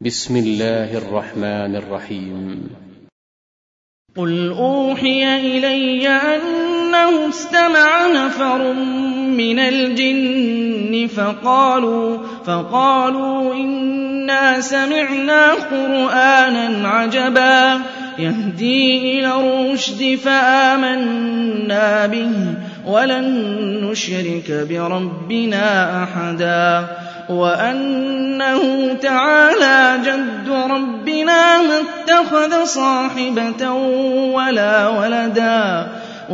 بسم الله الرحمن الرحيم. قل أوحي إلي أنه استمع نفر من الجن فقالوا إنا سمعنا قرآنا عجبا يهدي إلى الرشد فآمنا به ولن نشرك بربنا أحدا وأنه تعالى جد ربنا ما اتخذ صاحبة ولا ولدا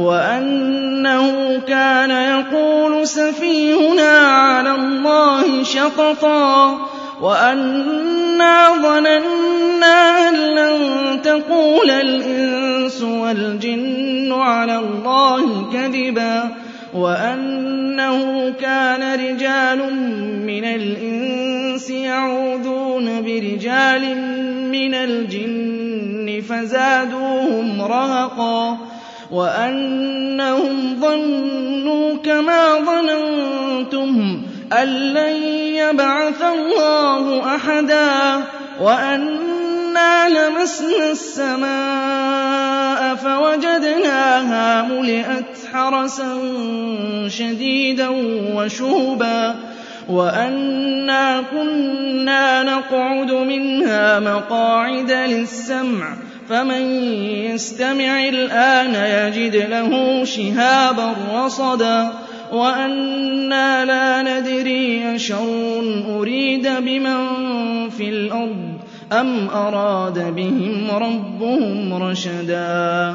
وأنه كان يقول سفيهنا على الله شططا وأنا ظننا أن لن تقول الإنس والجن على الله كذبا وأنه كان رجال من الإنس يعوذون برجال من الجن فزادوهم رهقا وأنهم ظنوا كما ظننتم أن لن يبعث الله أحدا وأنا لمسنا السماء فوجدناها ملئت حرسا شديدا وشهبا وأنا كنا نقعد منها مقاعد للسمع فمن يستمع الآن يجد له شهابا رصدا وأنا لا ندري أشر أريد بمن في الأرض أم أراد بهم ربهم رشدا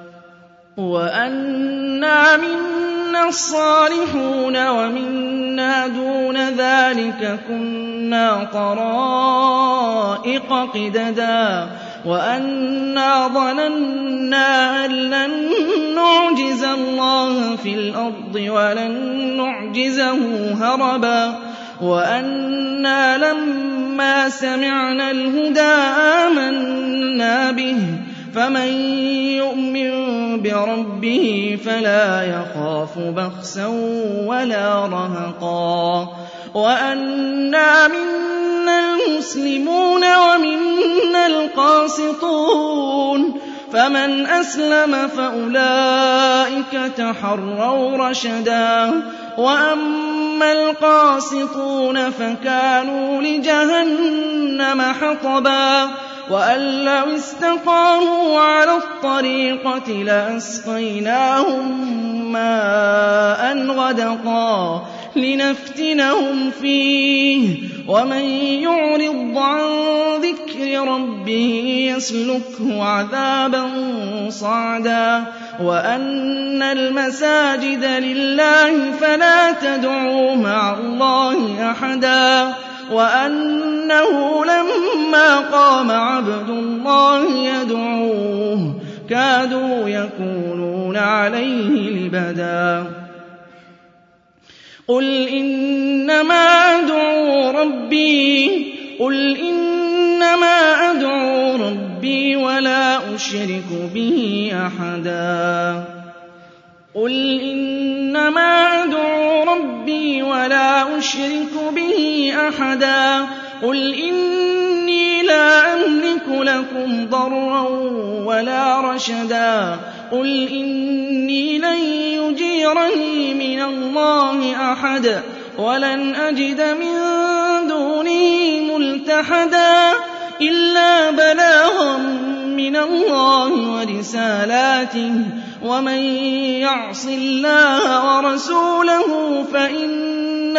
وأنا منا الصالحون ومنا دون ذلك كنا طرائق قددا وأنا ظننا أن لن نعجز الله في الأرض ولن نعجزه هربا وأنا لما سمعنا الهدى آمنا به فمن يؤمن بربه فلا يخاف بخسا ولا رهقا وأنا منا المسلمون ومنا القاسطون فمن أسلم فأولئك تحروا رشدا وأما القاسطون فكانوا لجهنم حطبا وأن لو استقاموا على الطريقة لأسقيناهم ماء غدقا لنفتنهم فيه ومن يعرض عن ذكر ربه يسلكه عذابا صعدا وأن المساجد لله فلا تدعوا مع الله أحدا وأنه لما قام عبد الله يدعوه كادوا يكونون عليه لبدا قل إنما أدعو ربي ولا أشرك به أحدا قل إنما أدعو ربي ولا أشرك به أحدا قل إني لا أملك لكم ضرا ولا رشدا قل إني لن يجيرني من الله أحد ولن أجد من دونه ملتحدا إلا بلاغا من الله ورسالاته ومن يعص الله ورسوله فإن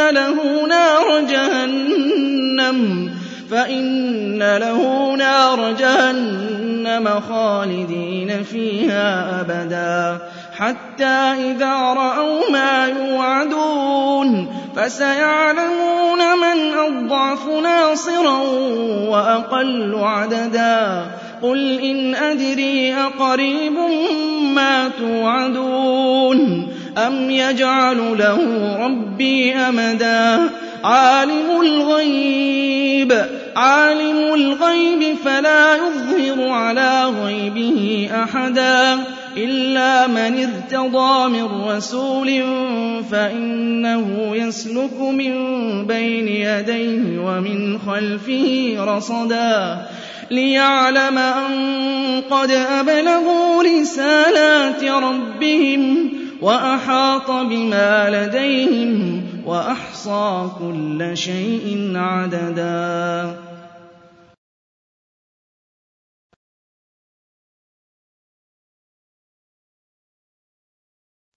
له نار جهنم خالدين فيها أبدا حتى إذا رأوا ما يوعدون فسيعلمون من أضعف ناصرا وأقل عددا قل إن أدري أقريب ما توعدون أم يجعل له ربي أمدا عالم الغيب فلا يظهر على غيبه أحدا إِلَّا مَنِ ارْتَضَىٰ مِن رَّسُولٍ فَإِنَّهُ يَسْلُكُ مِن بَيْنِ يَدَيْهِ وَمِنْ خَلْفِهِ رَصَدًا لِّيَعْلَمَ أَن قَدْ أَبْلَغُوا رِسَالَاتِ رَبِّهِمْ وَأَحَاطَ بِمَا لَدَيْهِمْ وَأَحْصَىٰ كُلَّ شَيْءٍ عَدَدًا